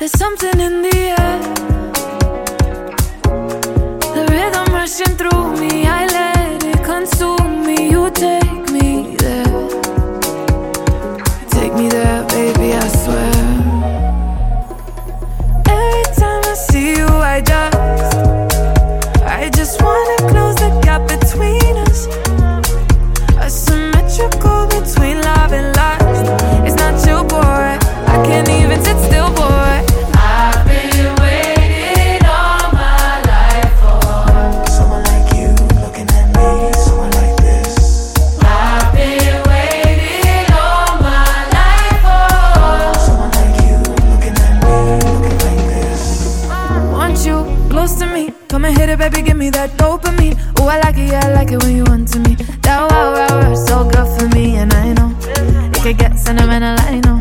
There's something in the air, the rhythm rushing through me. I let it consume me. You take me there, take me there, baby, I swear. Every time I see you, I just wanna close the gap between us. A symmetrical between love and lust. It's not you, boy, I can't even sit still, boy. I've been waiting all my life for someone like you, looking at me, someone like this. I've been waiting all my life for someone like you, looking at me, looking like this. Want you close to me, come and hit it, baby, give me that dopamine. Ooh, I like it, yeah, I like it when you want to me. That wow, wow, wow, so good for me, and I know it could get sentimental, I know.